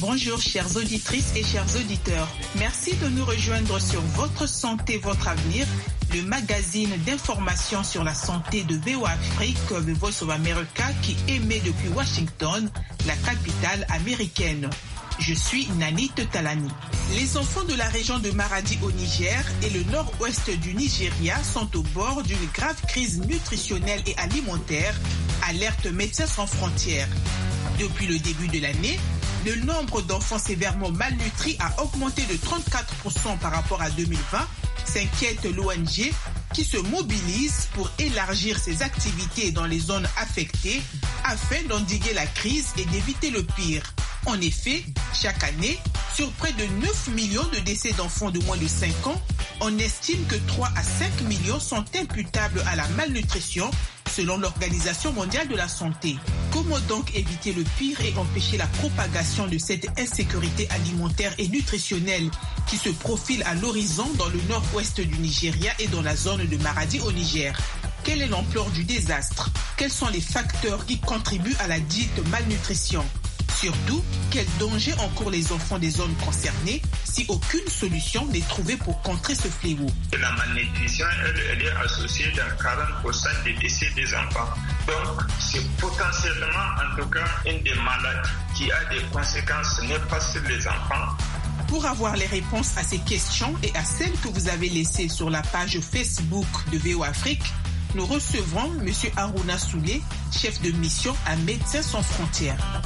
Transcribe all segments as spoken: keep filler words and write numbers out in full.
Bonjour chères auditrices et chers auditeurs. Merci de nous rejoindre sur Votre Santé, Votre Avenir, le magazine d'information sur la santé de V O A Afrique, The Voice of America, qui émet depuis Washington, la capitale américaine. Je suis Nani Talani. Les enfants de la région de Maradi au Niger et le nord-ouest du Nigeria sont au bord d'une grave crise nutritionnelle et alimentaire, alerte Médecins sans frontières. Depuis le début de l'année, le nombre d'enfants sévèrement malnutris a augmenté de trente-quatre pour cent par rapport à deux mille vingt, s'inquiète l'O N G qui se mobilise pour élargir ses activités dans les zones affectées afin d'endiguer la crise et d'éviter le pire. En effet, chaque année, sur près de neuf millions de décès d'enfants de moins de cinq ans, on estime que trois à cinq millions sont imputables à la malnutrition, selon l'Organisation mondiale de la santé. Comment donc éviter le pire et empêcher la propagation de cette insécurité alimentaire et nutritionnelle qui se profile à l'horizon dans le nord-ouest du Nigeria et dans la zone de Maradi au Niger? Quelle est l'ampleur du désastre? Quels sont les facteurs qui contribuent à la dite malnutrition? Surtout, quel danger encourent les enfants des zones concernées si aucune solution n'est trouvée pour contrer ce fléau? La malnutrition, elle, elle est associée dans quarante pour cent des décès des enfants. Donc, c'est potentiellement, en tout cas, une des maladies qui a des conséquences néfastes sur les enfants. Pour avoir les réponses à ces questions et à celles que vous avez laissées sur la page Facebook de V O Afrique, nous recevrons M. Haruna Soulé, chef de mission à Médecins sans frontières.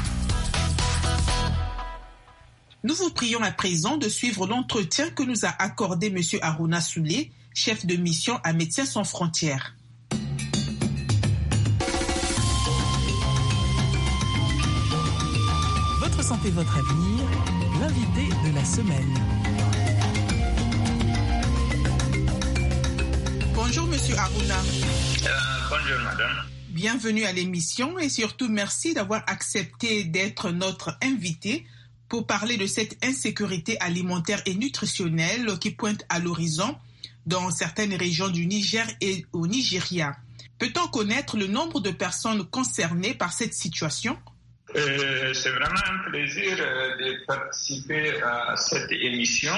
Nous vous prions à présent de suivre l'entretien que nous a accordé M. Haruna Soulé, chef de mission à Médecins sans frontières. Votre santé, votre avenir, l'invité de la semaine. Bonjour M. Haruna. Euh, bonjour madame. Bienvenue à l'émission et surtout merci d'avoir accepté d'être notre invité pour parler de cette insécurité alimentaire et nutritionnelle qui pointe à l'horizon dans certaines régions du Niger et au Nigeria. Peut-on connaître le nombre de personnes concernées par cette situation? euh, C'est vraiment un plaisir de participer à cette émission.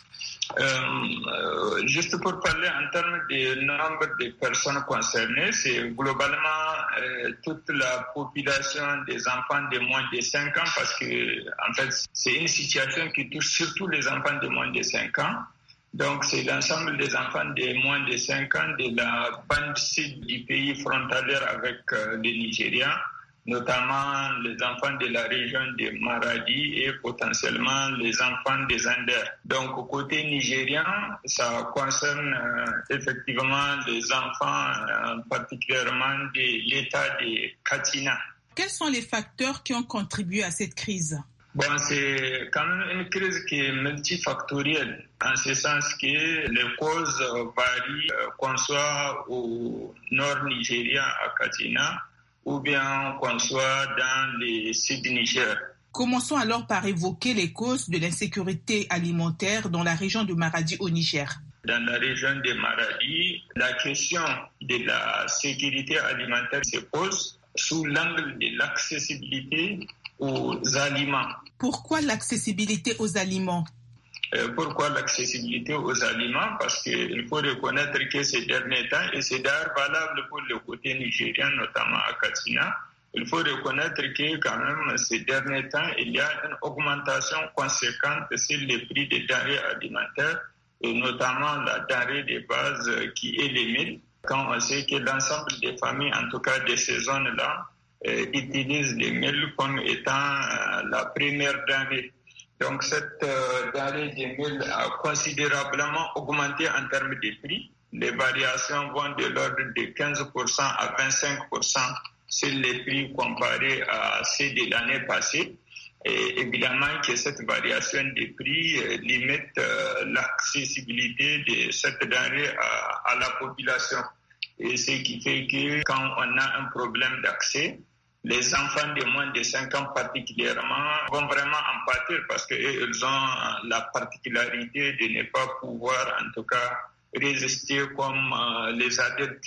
Euh, juste pour parler en termes du nombre de personnes concernées, c'est globalement euh, toute la population des enfants de moins de cinq ans parce que en fait c'est une situation qui touche surtout les enfants de moins de cinq ans. Donc c'est l'ensemble des enfants de moins de cinq ans de la bande sud du pays frontalière avec euh, le Nigeria, notamment les enfants de la région de Maradi et potentiellement les enfants des Anders. Donc, au côté nigérien, ça concerne euh, effectivement les enfants, euh, particulièrement de l'État de Katsina. Quels sont les facteurs qui ont contribué à cette crise? Bon, c'est quand même une crise qui est multifactorielle, en ce sens que les causes varient, euh, qu'on soit au nord Nigeria, à Katsina, ou bien qu'on soit dans les sud Niger. Commençons alors par évoquer les causes de l'insécurité alimentaire dans la région de Maradi au Niger. Dans la région de Maradi, la question de la sécurité alimentaire se pose sous l'angle de l'accessibilité aux aliments. Pourquoi l'accessibilité aux aliments? Pourquoi l'accessibilité aux aliments? Parce qu'il faut reconnaître que ces derniers temps, et c'est d'ailleurs valable pour le côté nigérien, notamment à Katsina, il faut reconnaître que quand même ces derniers temps, il y a une augmentation conséquente sur les prix des denrées alimentaires, et notamment la denrée de base qui est le mil. Quand on sait que l'ensemble des familles, en tout cas de ces zones-là, euh, utilisent le mil comme étant euh, la première denrée. Donc cette euh, denrée de mil a considérablement augmenté en termes de prix. Les variations vont de l'ordre de quinze pour cent à vingt-cinq pour cent sur les prix comparés à ceux de l'année passée. Et évidemment que cette variation des prix euh, limite euh, l'accessibilité de cette denrée à, à la population. Et ce qui fait que quand on a un problème d'accès, les enfants de moins de cinq ans particulièrement vont vraiment en pâtir parce qu'ils ont la particularité de ne pas pouvoir en tout cas résister comme euh, les adultes.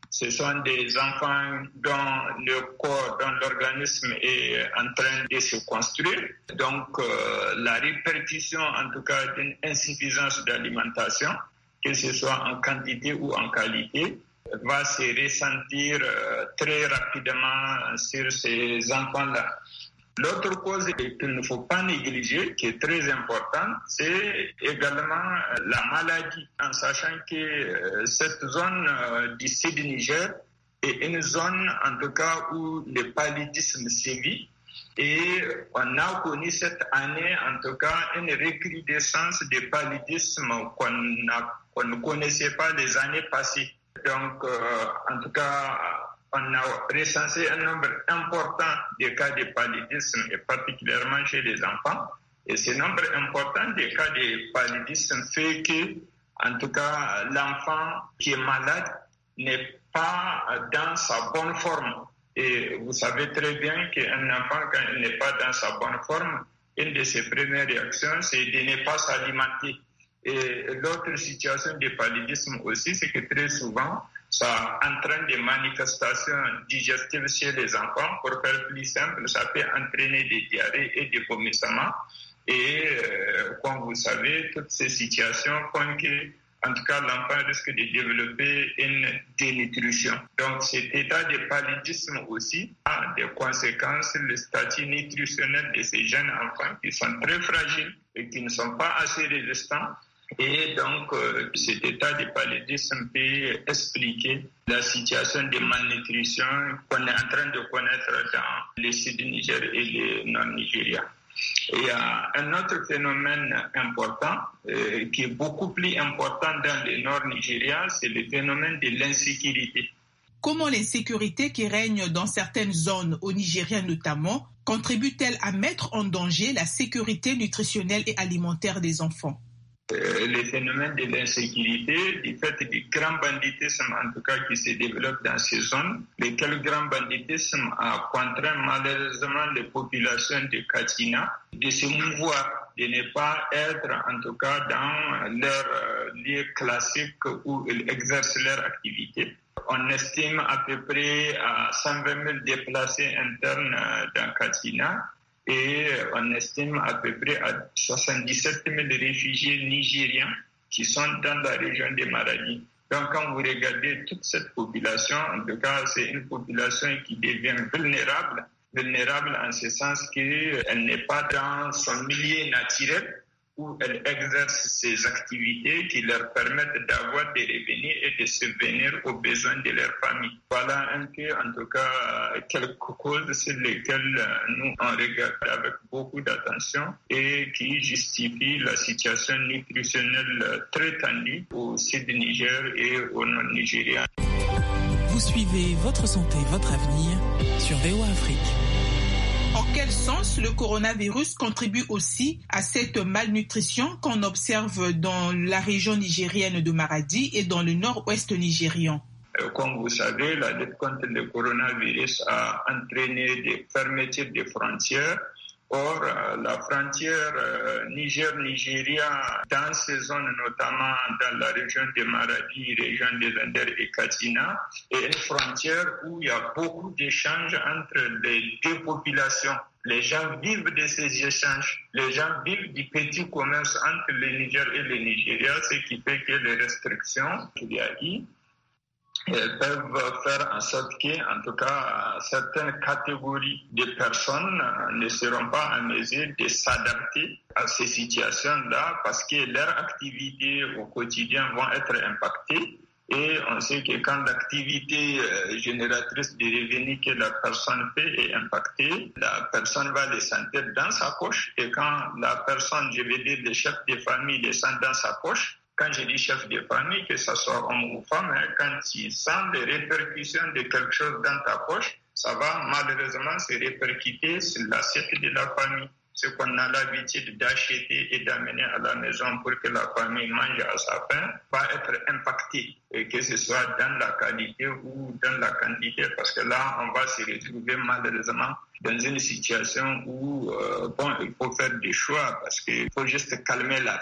Ce sont des enfants dont le corps, dont l'organisme est en train de se construire. Donc, euh, la répercussion, en tout cas, d'une insuffisance d'alimentation, que ce soit en quantité ou en qualité, va se ressentir euh, très rapidement sur ces enfants-là. L'autre cause qu'il ne faut pas négliger, qui est très importante, c'est également la maladie, en sachant que cette zone du Sud-Niger est une zone, en tout cas, où le paludisme sévit. Et on a connu cette année, en tout cas, une recrudescence de paludisme qu'on, a, qu'on ne connaissait pas les années passées. Donc, euh, en tout cas, on a recensé un nombre important de cas de paludisme, et particulièrement chez les enfants. Et ce nombre important de cas de paludisme fait que, en tout cas, l'enfant qui est malade n'est pas dans sa bonne forme. Et vous savez très bien qu'un enfant, quand il n'est pas dans sa bonne forme, une de ses premières réactions, c'est de ne pas s'alimenter. Et l'autre situation de paludisme aussi, c'est que très souvent, ça entraîne des manifestations digestives chez les enfants. Pour faire plus simple, ça peut entraîner des diarrhées et des vomissements. Et euh, comme vous savez, toutes ces situations font que, en tout cas, l'enfant risque de développer une dénutrition. Donc, cet état de paludisme aussi a des conséquences sur le statut nutritionnel de ces jeunes enfants qui sont très fragiles et qui ne sont pas assez résistants. Et donc, euh, cet état de paludisme peut expliquer la situation de malnutrition qu'on est en train de connaître dans le sud du Niger et le nord Nigeria. Et il y a un autre phénomène important, euh, qui est beaucoup plus important dans le nord Nigeria, c'est le phénomène de l'insécurité. Comment l'insécurité qui règne dans certaines zones, au Nigeria notamment, contribue-t-elle à mettre en danger la sécurité nutritionnelle et alimentaire des enfants ? Euh, le phénomène de l'insécurité, du fait du grand banditisme, en tout cas, qui se développe dans ces zones, lequel grand banditisme a contraint malheureusement les populations de Katsina de se mouvoir, de ne pas être, en tout cas, dans leur euh, lieu classique où ils exercent leur activité. On estime à peu près à cent vingt mille déplacés internes euh, dans Katsina. Et on estime à peu près à soixante-dix-sept mille réfugiés nigériens qui sont dans la région des Maradi. Donc quand vous regardez toute cette population, en tout cas c'est une population qui devient vulnérable, vulnérable en ce sens qu'elle n'est pas dans son milieu naturel où elle exerce ses activités qui leur permettent d'avoir des revenus et de subvenir aux besoins de leur famille. Voilà un peu, en tout cas, quelques causes sur lesquelles nous on regarde avec beaucoup d'attention et qui justifient la situation nutritionnelle très tendue au sud du Niger et au nord Nigeria. Vous suivez Votre santé, votre avenir sur V O A Afrique. En quel sens le coronavirus contribue aussi à cette malnutrition qu'on observe dans la région nigérienne de Maradi et dans le nord-ouest nigérian? Comme vous savez, la lutte contre le coronavirus a entraîné des fermetures de frontières. Or, la frontière Niger-Nigeria, dans ces zones, notamment dans la région de Maradi, région de Zender et Katsina, est une frontière où il y a beaucoup d'échanges entre les deux populations. Les gens vivent de ces échanges. Les gens vivent du petit commerce entre le Niger et le Nigeria, ce qui fait que les restrictions qu'il y a eu peuvent faire en sorte que, en tout cas, certaines catégories de personnes ne seront pas en mesure de s'adapter à ces situations-là parce que leurs activités au quotidien vont être impactées. Et on sait que quand l'activité génératrice de revenus que la personne fait est impactée, la personne va le sentir dans sa poche. Et quand la personne, je vais dire le chef de famille, le sent dans sa poche, quand je dis chef de famille, que ce soit homme ou femme, hein, quand tu sens les répercussions de quelque chose dans ta poche, ça va malheureusement se répercuter sur l'assiette de la famille. Ce qu'on a l'habitude d'acheter et d'amener à la maison pour que la famille mange à sa faim va être impacté, et que ce soit dans la qualité ou dans la quantité, parce que là, on va se retrouver malheureusement dans une situation où, euh, bon, il faut faire des choix, parce qu'il faut juste calmer la faim.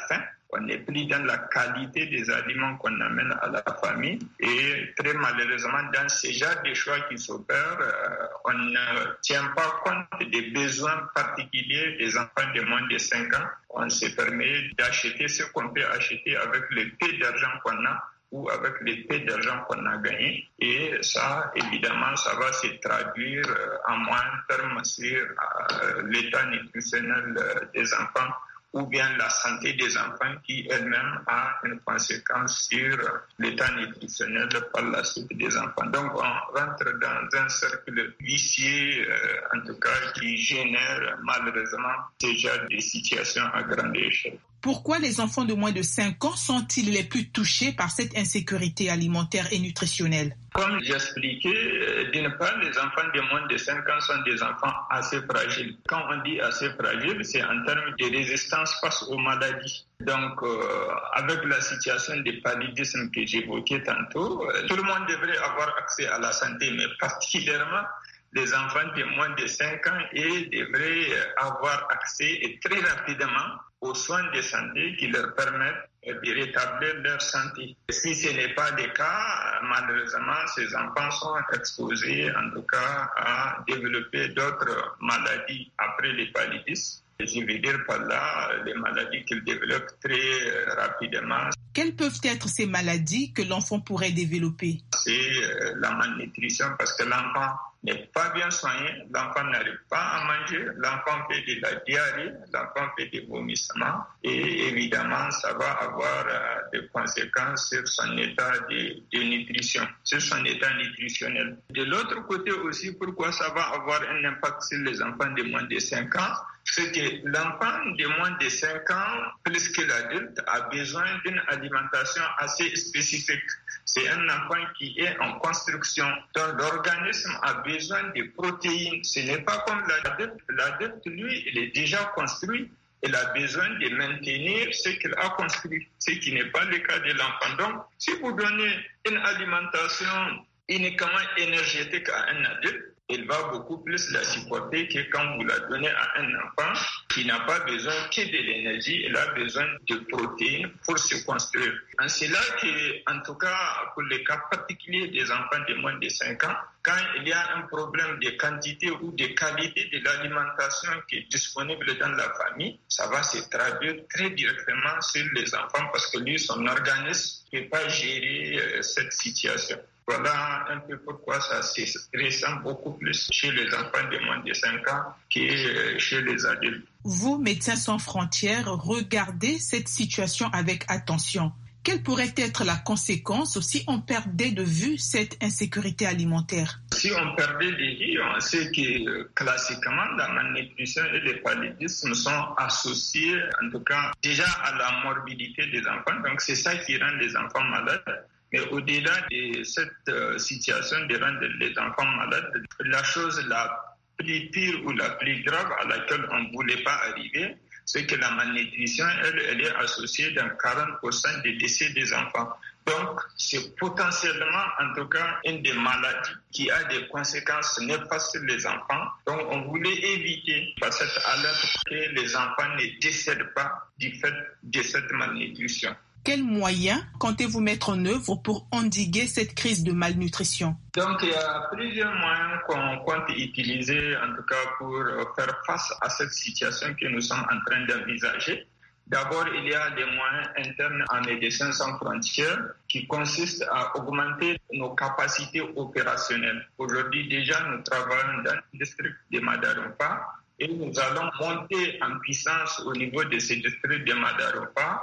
On n'est plus dans la qualité des aliments qu'on amène à la famille. Et très malheureusement, dans ce genre de choix qui s'opèrent, euh, on ne tient pas compte des besoins particuliers des enfants de moins de cinq ans. On se permet d'acheter ce qu'on peut acheter avec le peu d'argent qu'on a ou avec le peu d'argent qu'on a gagné. Et ça, évidemment, ça va se traduire en moyen terme sur euh, l'état nutritionnel des enfants ou bien la santé des enfants qui elle-même a une conséquence sur l'état nutritionnel par la suite des enfants. Donc on rentre dans un cercle vicieux, euh, en tout cas qui génère malheureusement ce genre de situations à grande échelle. Pourquoi les enfants de moins de cinq ans sont-ils les plus touchés par cette insécurité alimentaire et nutritionnelle? Comme j'expliquais, d'une part, les enfants de moins de cinq ans sont des enfants assez fragiles. Quand on dit assez fragiles, c'est en termes de résistance face aux maladies. Donc, euh, avec la situation de paludisme que j'évoquais tantôt, euh, tout le monde devrait avoir accès à la santé, mais particulièrement les enfants de moins de cinq ans et devraient avoir accès et très rapidement aux soins de santé qui leur permettent de rétablir leur santé. Si ce n'est pas le cas, malheureusement, ces enfants sont exposés en tout cas à développer d'autres maladies après les paludismes. Je veux dire par là les maladies qu'ils développent très rapidement. Quelles peuvent être ces maladies que l'enfant pourrait développer? C'est la malnutrition parce que l'enfant n'est pas bien soigné, l'enfant n'arrive pas à manger, l'enfant fait de la diarrhée, l'enfant fait des vomissements et évidemment ça va avoir euh, des conséquences sur son état de, de nutrition, sur son état nutritionnel. De l'autre côté aussi, pourquoi ça va avoir un impact sur les enfants de moins de cinq ans? C'est que l'enfant de moins de cinq ans, plus que l'adulte, a besoin d'une alimentation assez spécifique. C'est un enfant qui est en construction. Donc l'organisme a besoin de protéines. Ce n'est pas comme l'adulte. L'adulte, lui, il est déjà construit. Il a besoin de maintenir ce qu'il a construit, ce qui n'est pas le cas de l'enfant. Donc, si vous donnez une alimentation uniquement énergétique à un adulte, il va beaucoup plus la supporter que quand vous la donnez à un enfant qui n'a pas besoin que de l'énergie, il a besoin de protéines pour se construire. C'est là que, en tout cas, pour les cas particuliers des enfants de moins de cinq ans, quand il y a un problème de quantité ou de qualité de l'alimentation qui est disponible dans la famille, ça va se traduire très directement sur les enfants parce que lui, son organisme ne peut pas gérer euh, cette situation. Voilà un peu pourquoi ça se ressent beaucoup plus chez les enfants de moins de cinq ans que chez les adultes. Vous, Médecins sans frontières, regardez cette situation avec attention. Quelle pourrait être la conséquence si on perdait de vue cette insécurité alimentaire? Si on perdait de vue, on sait que classiquement, la malnutrition et le paludisme sont associés, en tout cas, déjà à la morbidité des enfants. Donc c'est ça qui rend les enfants malades. Mais au-delà de cette euh, situation de rendre les enfants malades, la chose la plus pire ou la plus grave à laquelle on ne voulait pas arriver, c'est que la malnutrition, elle, elle est associée dans quarante pour cent des décès des enfants. Donc, c'est potentiellement, en tout cas, une des maladies qui a des conséquences néfastes sur les enfants. Donc, on voulait éviter, par cette alerte, que les enfants ne décèdent pas du fait de cette malnutrition. Quels moyens comptez-vous mettre en œuvre pour endiguer cette crise de malnutrition? Donc, il y a plusieurs moyens qu'on compte utiliser, en tout cas, pour faire face à cette situation que nous sommes en train d'envisager. D'abord, il y a des moyens internes en Médecins sans frontières qui consistent à augmenter nos capacités opérationnelles. Aujourd'hui, déjà, nous travaillons dans le district de Madarumpa et nous allons monter en puissance au niveau de ce district de Madarumpa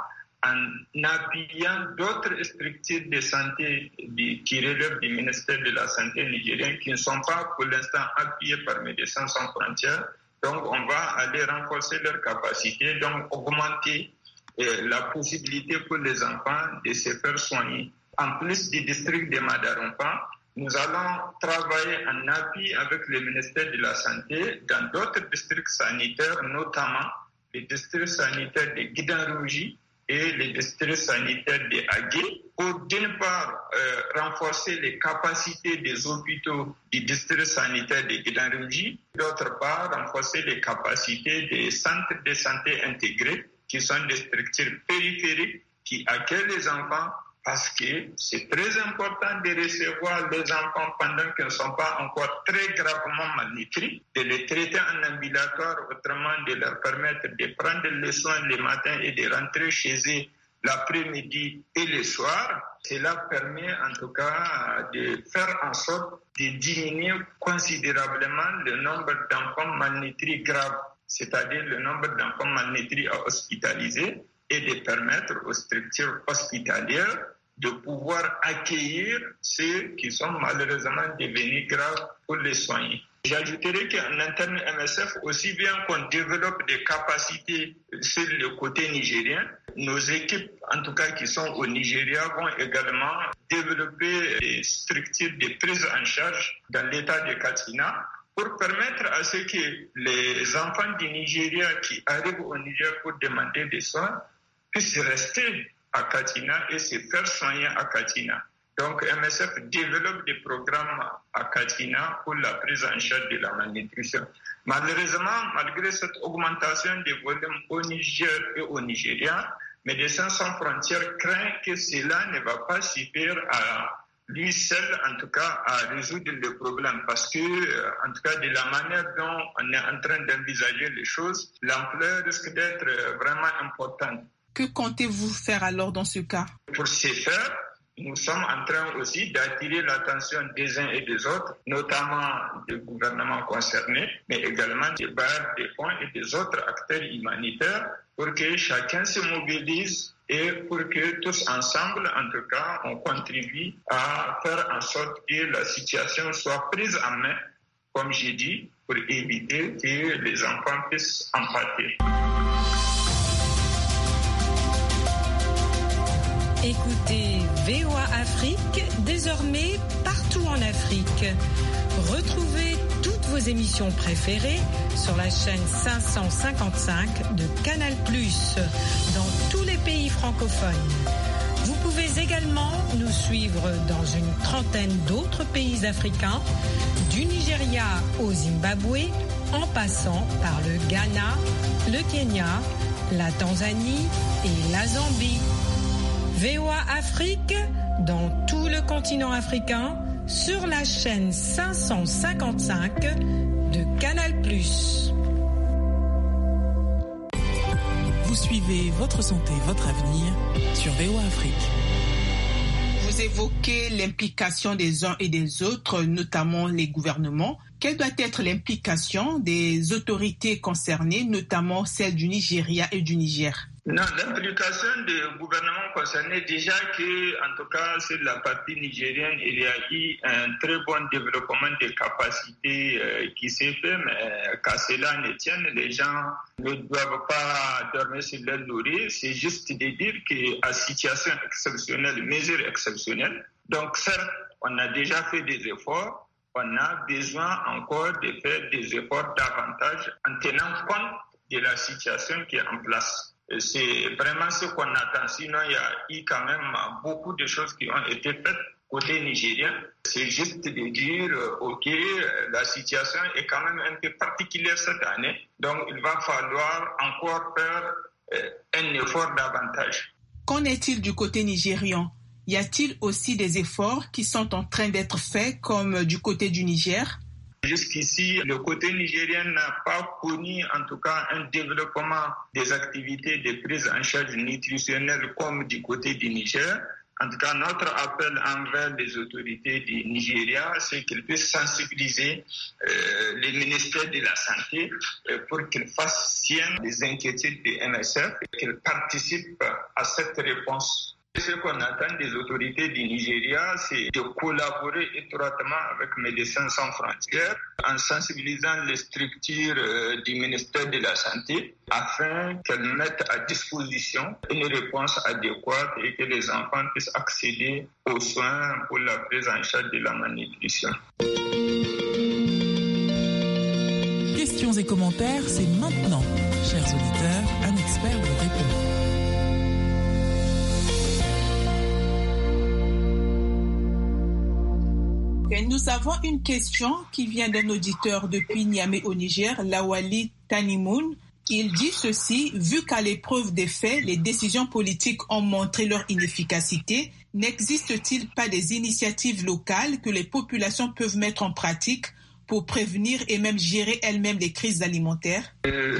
en appuyant d'autres structures de santé qui relèvent du ministère de la Santé nigérien qui ne sont pas pour l'instant appuyées par Médecins sans frontières. Donc, on va aller renforcer leurs capacités, donc augmenter euh, la possibilité pour les enfants de se faire soigner. En plus du district de Madarumpa, nous allons travailler en appui avec le ministère de la Santé dans d'autres districts sanitaires, notamment le district sanitaire de Guidanrouji et les districts sanitaires de Agué, pour d'une part euh, renforcer les capacités des hôpitaux du district sanitaire de Guidanrouji, d'autre part renforcer les capacités des centres de santé intégrés qui sont des structures périphériques qui accueillent les enfants, parce que c'est très important de recevoir les enfants pendant qu'ils ne sont pas encore très gravement malnutris, de les traiter en ambulatoire, autrement de leur permettre de prendre les soins le matin et de rentrer chez eux l'après-midi et le soir. Cela permet en tout cas de faire en sorte de diminuer considérablement le nombre d'enfants malnutris graves, c'est-à-dire le nombre d'enfants malnutris à hospitaliser, et de permettre aux structures hospitalières de pouvoir accueillir ceux qui sont malheureusement devenus graves pour les soigner. J'ajouterai qu'en interne M S F, aussi bien qu'on développe des capacités sur le côté nigérien, nos équipes, en tout cas qui sont au Nigeria, vont également développer des structures de prise en charge dans l'état de Katsina pour permettre à ce que les enfants du Nigeria qui arrivent au Niger pour demander des soins puissent rester à Katsina et se faire soigner à Katsina. Donc M S F développe des programmes à Katsina pour la prise en charge de la malnutrition. Malheureusement, malgré cette augmentation des volumes au Niger et au Nigeria, Médecins sans frontières craint que cela ne va pas suffire à lui seul, en tout cas, à résoudre le problème. Parce que, en tout cas, de la manière dont on est en train d'envisager les choses, l'ampleur risque d'être vraiment importante. Que comptez-vous faire alors dans ce cas? Pour ce faire, nous sommes en train aussi d'attirer l'attention des uns et des autres, notamment des gouvernements concernés, mais également des bailleurs de fonds et des autres acteurs humanitaires, pour que chacun se mobilise et pour que tous ensemble, en tout cas, on contribue à faire en sorte que la situation soit prise en main, comme j'ai dit, pour éviter que les enfants puissent en pâtir. Écoutez V O A Afrique, désormais partout en Afrique. Retrouvez toutes vos émissions préférées sur la chaîne cinq cent cinquante-cinq de Canal plus, dans tous les pays francophones. Vous pouvez également nous suivre dans une trentaine d'autres pays africains, du Nigeria au Zimbabwe, en passant par le Ghana, le Kenya, la Tanzanie et la Zambie. V O A Afrique, dans tout le continent africain, sur la chaîne cinq cent cinquante-cinq de Canal plus. Vous suivez Votre santé, votre avenir sur V O A Afrique. Vous évoquez l'implication des uns et des autres, notamment les gouvernements. Quelle doit être l'implication des autorités concernées, notamment celle du Nigeria et du Niger? Non, l'implication des gouvernements concernés, déjà que, en tout cas, sur la partie nigérienne, il y a eu un très bon développement des capacités euh, qui s'est fait, mais qu'à cela ne tienne, les gens ne doivent pas dormir sur leur laurier. C'est juste de dire qu'à situation exceptionnelle, mesure exceptionnelle. Donc, certes, on a déjà fait des efforts. On a besoin encore de faire des efforts davantage en tenant compte de la situation qui est en place. C'est vraiment ce qu'on attend. Sinon, il y a eu quand même beaucoup de choses qui ont été faites côté nigérien. C'est juste de dire, OK, la situation est quand même un peu particulière cette année. Donc, il va falloir encore faire un effort davantage. Qu'en est-il du côté nigérian? Y a-t-il aussi des efforts qui sont en train d'être faits comme du côté du Niger? Jusqu'ici, le côté nigérien n'a pas connu en tout cas un développement des activités de prise en charge nutritionnelle comme du côté du Niger. En tout cas, notre appel envers les autorités du Nigeria, c'est qu'ils puissent sensibiliser euh, les ministères de la Santé euh, pour qu'ils fassent sienne les inquiétudes de M S F et qu'ils participent à cette réponse. Ce qu'on attend des autorités du Nigeria, c'est de collaborer étroitement avec Médecins sans frontières en sensibilisant les structures du ministère de la Santé afin qu'elles mettent à disposition une réponse adéquate et que les enfants puissent accéder aux soins pour la prise en charge de la malnutrition. Questions et commentaires, c'est maintenant. Chers auditeurs, un expert vous répond. Nous avons une question qui vient d'un auditeur depuis Niamey au Niger, Lawali Tanimoun. Il dit ceci, vu qu'à l'épreuve des faits, les décisions politiques ont montré leur inefficacité, n'existe-t-il pas des initiatives locales que les populations peuvent mettre en pratique pour prévenir et même gérer elles-mêmes les crises alimentaires? euh,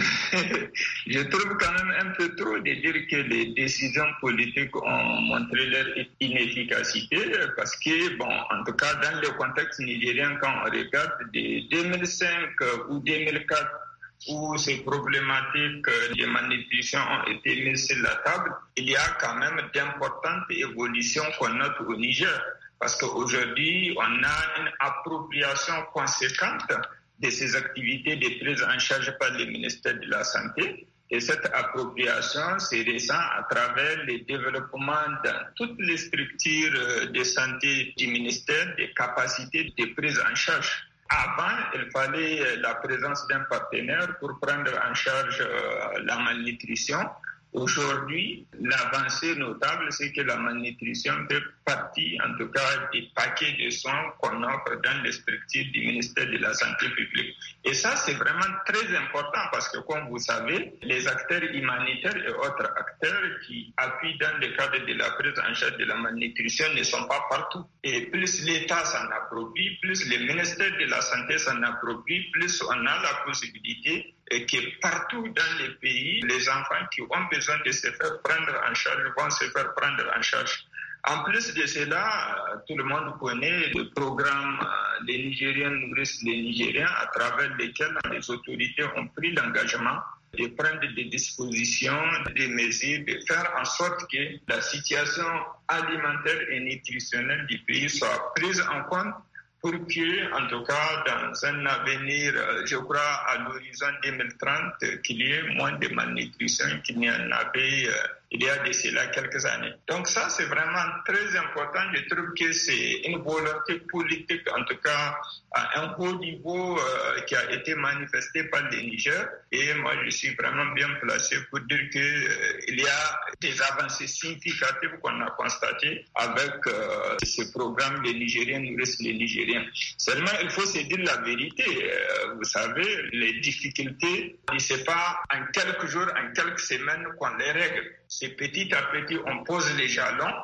Je trouve quand même un peu trop de dire que les décisions politiques ont montré leur inefficacité parce que, bon, en tout cas, dans le contexte nigérien, quand on regarde de deux mille cinq ou deux mille quatre, où ces problématiques de malnutrition ont été mises sur la table, il y a quand même d'importantes évolutions qu'on note au Niger. Parce qu'aujourd'hui, on a une appropriation conséquente de ces activités de prise en charge par le ministère de la Santé. Et cette appropriation, c'est récent à travers le développement dans toutes les structures de santé du ministère des capacités de prise en charge. Avant, il fallait la présence d'un partenaire pour prendre en charge la malnutrition. Aujourd'hui, l'avancée notable, c'est que la malnutrition fait partie, en tout cas, des paquets de soins qu'on offre dans les structures du ministère de la Santé publique. Et ça, c'est vraiment très important parce que, comme vous savez, les acteurs humanitaires et autres acteurs qui appuient dans le cadre de la prise en charge de la malnutrition ne sont pas partout. Et plus l'État s'en approprie, plus le ministère de la Santé s'en approprie, plus on a la possibilité et que partout dans les pays, les enfants qui ont besoin de se faire prendre en charge vont se faire prendre en charge. En plus de cela, tout le monde connaît le programme Les Nigériens nourrissent les Nigériens, à travers lequel les autorités ont pris l'engagement de prendre des dispositions, des mesures, de faire en sorte que la situation alimentaire et nutritionnelle du pays soit prise en compte pour que, en tout cas, dans un avenir, je crois, à l'horizon deux mille trente, qu'il y ait moins de malnutrition qu'il n'y en avait euh, il y a de cela quelques années. Donc ça, c'est vraiment très important. Je trouve que c'est une volonté politique, en tout cas, à un haut niveau euh, qui a été manifestée par le Niger. Et moi, je suis vraiment bien placé pour dire qu'il euh, y a des avancées significatives qu'on a constatées avec euh, ce programme Les Nigériens nourrissent les Nigériens. Seulement, il faut se dire la vérité. Euh, vous savez, les difficultés, ce n'est pas en quelques jours, en quelques semaines qu'on les règle. C'est petit à petit, on pose les jalons,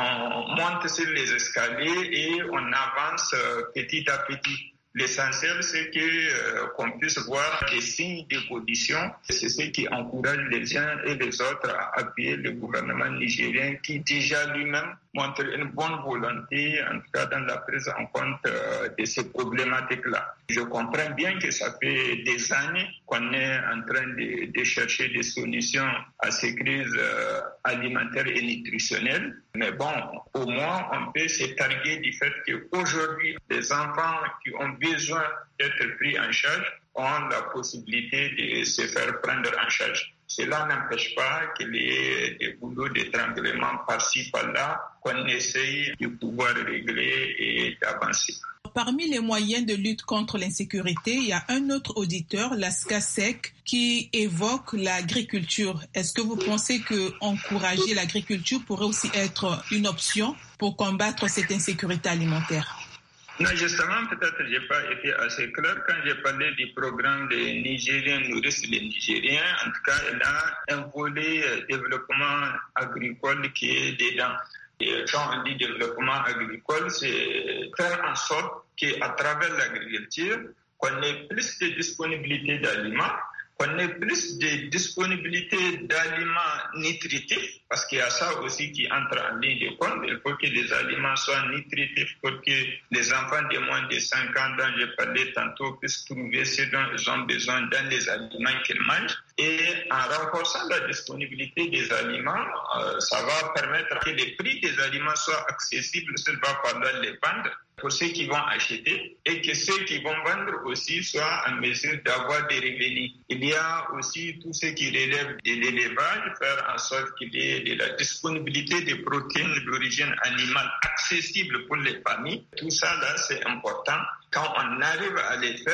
on monte sur les escaliers et on avance euh, petit à petit. L'essentiel, c'est que, euh, qu'on puisse voir des signes d'évolution. C'est ce qui encourage les uns et les autres à appuyer le gouvernement nigérien qui déjà lui-même montre une bonne volonté, en tout cas dans la prise en compte euh, de ces problématiques-là. Je comprends bien que ça fait des années qu'on est en train de, de chercher des solutions à ces crises euh, alimentaires et nutritionnelles. Mais bon, au moins, on peut se targuer du fait qu'aujourd'hui, les enfants qui ont besoin d'être pris en charge ont la possibilité de se faire prendre en charge. Cela n'empêche pas qu'il y ait des boulots d'étranglement par-ci, par-là, qu'on essaye de pouvoir régler et d'avancer. Parmi les moyens de lutte contre l'insécurité, il y a un autre auditeur, Laskasek, qui évoque l'agriculture. Est-ce que vous pensez qu'encourager l'agriculture pourrait aussi être une option pour combattre cette insécurité alimentaire? Non, justement, peut-être que je n'ai pas été assez clair quand j'ai parlé du programme des Nigériens nourrissent les Nigériens. En tout cas, il a un volet développement agricole qui est dedans. Et quand on dit développement agricole, c'est faire en sorte qu'à travers l'agriculture, qu'on ait plus de disponibilité d'aliments, qu'on ait plus de disponibilité d'aliments nutritifs, parce qu'il y a ça aussi qui entre en ligne de compte. Il faut que les aliments soient nutritifs pour que les enfants de moins de cinq ans dont j'ai parlé tantôt puissent trouver ce dont ils ont besoin dans les aliments qu'ils mangent. Et en renforçant la disponibilité des aliments, euh, ça va permettre que les prix des aliments soient accessibles, ça va falloir les vendre pour ceux qui vont acheter et que ceux qui vont vendre aussi soient en mesure d'avoir des revenus. Il y a aussi tout ce qui relève de l'élevage, faire en sorte qu'il y ait de la disponibilité de protéines d'origine animale accessibles pour les familles. Tout ça, là, c'est important. Quand on arrive à les faire,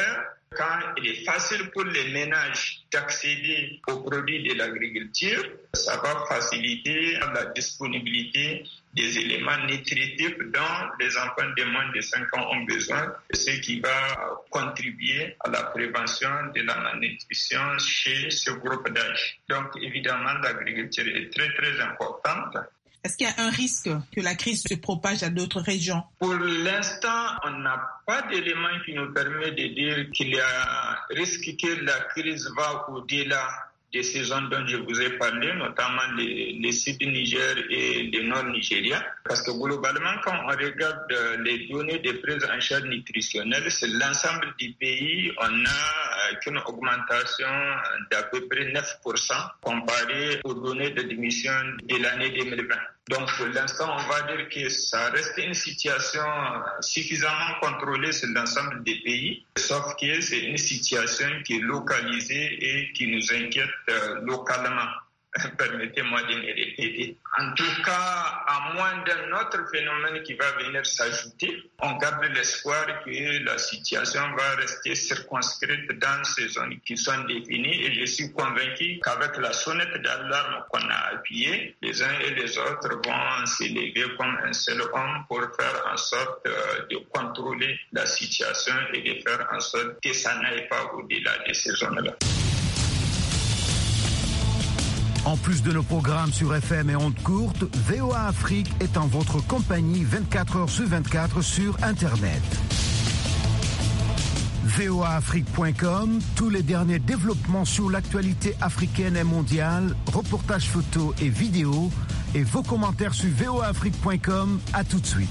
Quand il est facile pour les ménages d'accéder aux produits de l'agriculture, ça va faciliter la disponibilité des éléments nutritifs dont les enfants de moins de cinq ans ont besoin, ce qui va contribuer à la prévention de la malnutrition chez ce groupe d'âge. Donc évidemment, l'agriculture est très très importante. Est-ce qu'il y a un risque que la crise se propage à d'autres régions? Pour l'instant, on n'a pas d'éléments qui nous permettent de dire qu'il y a risque que la crise va au-delà des saisons dont je vous ai parlé, notamment les, les Sud Niger et le Nord Nigeria. Parce que globalement, quand on regarde les données de prise en charge nutritionnelle, c'est l'ensemble du pays, on a qu'une augmentation d'à peu près neuf pour cent comparé aux données de démission de l'année deux mille vingt. Donc pour l'instant, on va dire que ça reste une situation suffisamment contrôlée sur l'ensemble des pays, sauf que c'est une situation qui est localisée et qui nous inquiète euh, localement. Permettez-moi de me répéter. En tout cas, à moins d'un autre phénomène qui va venir s'ajouter, on garde l'espoir que la situation va rester circonscrite dans ces zones qui sont définies et je suis convaincu qu'avec la sonnette d'alarme qu'on a appuyée, les uns et les autres vont s'élever comme un seul homme pour faire en sorte de contrôler la situation et de faire en sorte que ça n'aille pas au-delà de ces zones-là. En plus de nos programmes sur F M et ondes courtes, V O A Afrique est en votre compagnie vingt-quatre heures sur vingt-quatre sur Internet. V O A Afrique point com, tous les derniers développements sur l'actualité africaine et mondiale, reportages photos et vidéos, et vos commentaires sur V O A Afrique point com. À tout de suite.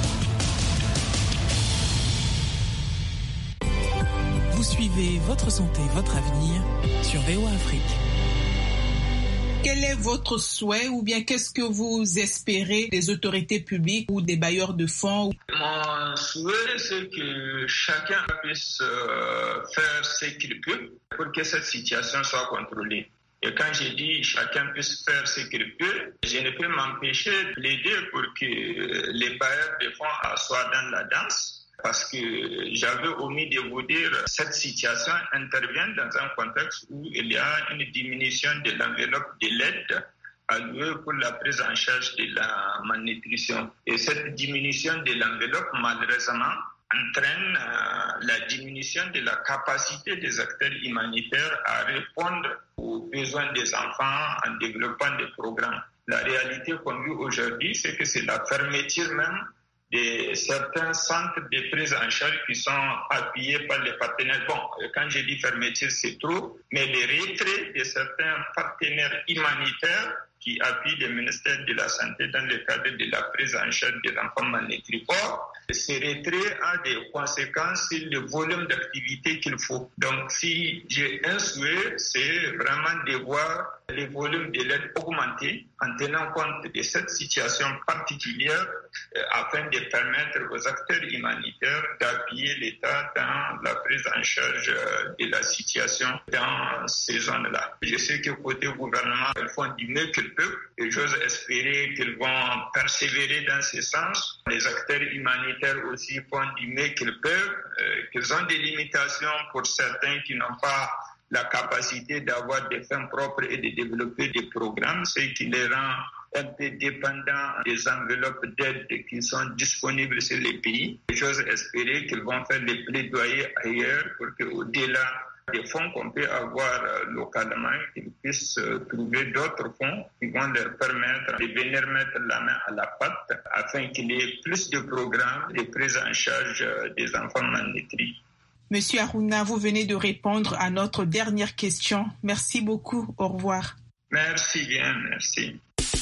Vous suivez Votre santé, votre avenir sur V O A Afrique. Quel est votre souhait ou bien qu'est-ce que vous espérez des autorités publiques ou des bailleurs de fonds? Mon souhait, c'est que chacun puisse euh, faire ce qu'il peut pour que cette situation soit contrôlée. Et quand je dis chacun puisse faire ce qu'il peut, je ne peux m'empêcher de plaider pour que les bailleurs de fonds soient dans la danse. Parce que j'avais omis de vous dire, cette situation intervient dans un contexte où il y a une diminution de l'enveloppe de l'aide allouée pour la prise en charge de la malnutrition. Et cette diminution de l'enveloppe, malheureusement, entraîne euh, la diminution de la capacité des acteurs humanitaires à répondre aux besoins des enfants en développant des programmes. La réalité qu'on vit aujourd'hui, c'est que c'est la fermeture même de certains centres de prise en charge qui sont appuyés par les partenaires. Bon, quand je dis fermeture, c'est trop, mais les retraits de certains partenaires humanitaires qui appuient le ministère de la Santé dans le cadre de la prise en charge des enfants malnutris. Or, ces retraits ont des conséquences sur le volume d'activité qu'il faut. Donc, si j'ai un souhait, c'est vraiment de voir les volumes de l'aide augmenter en tenant compte de cette situation particulière euh, afin de permettre aux acteurs humanitaires d'appuyer l'État dans la prise en charge euh, de la situation dans ces zones-là. Je sais que côté gouvernement, ils font du mieux qu'ils peuvent et j'ose espérer qu'ils vont persévérer dans ce sens. Les acteurs humanitaires aussi font du mieux qu'ils peuvent, euh, qu'ils ont des limitations pour certains qui n'ont pas la capacité d'avoir des fins propres et de développer des programmes, ce qui les rend un peu dépendants des enveloppes d'aide qui sont disponibles sur les pays. J'ose espérer qu'ils vont faire des plaidoyers ailleurs pour qu'au-delà des fonds qu'on peut avoir localement, qu'ils puissent trouver d'autres fonds qui vont leur permettre de venir mettre la main à la pâte afin qu'il y ait plus de programmes de prise en charge des enfants malnutris. Monsieur Harouna, vous venez de répondre à notre dernière question. Merci beaucoup. Au revoir. Merci bien, merci.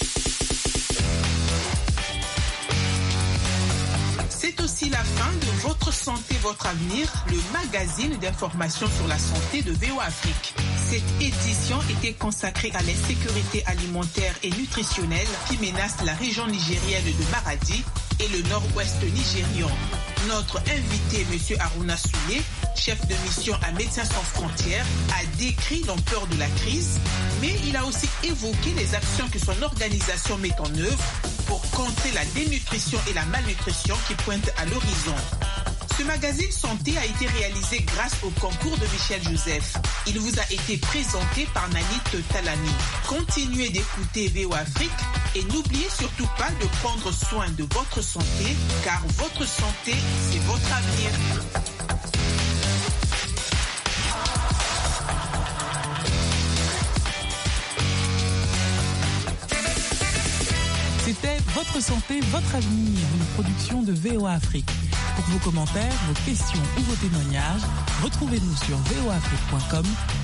C'est aussi la fin de Votre santé, votre avenir, le magazine d'information sur la santé de V O A Afrique. Cette édition était consacrée à l'insécurité alimentaire et nutritionnelle qui menace la région nigérienne de Maradi et le nord-ouest nigérian. Notre invité, M. Harouna Soulé, chef de mission à Médecins sans frontières, a décrit l'ampleur de la crise, mais il a aussi évoqué les actions que son organisation met en œuvre pour contrer la dénutrition et la malnutrition qui pointent à l'horizon. Ce magazine santé a été réalisé grâce au concours de Michel Joseph. Il vous a été présenté par Nanit Talani. Continuez d'écouter V O A Afrique et n'oubliez surtout pas de prendre soin de votre santé, car votre santé, c'est votre avenir. C'était Votre santé, votre avenir, une production de V O A Afrique. Pour vos commentaires, vos questions ou vos témoignages, retrouvez-nous sur v o afrique point com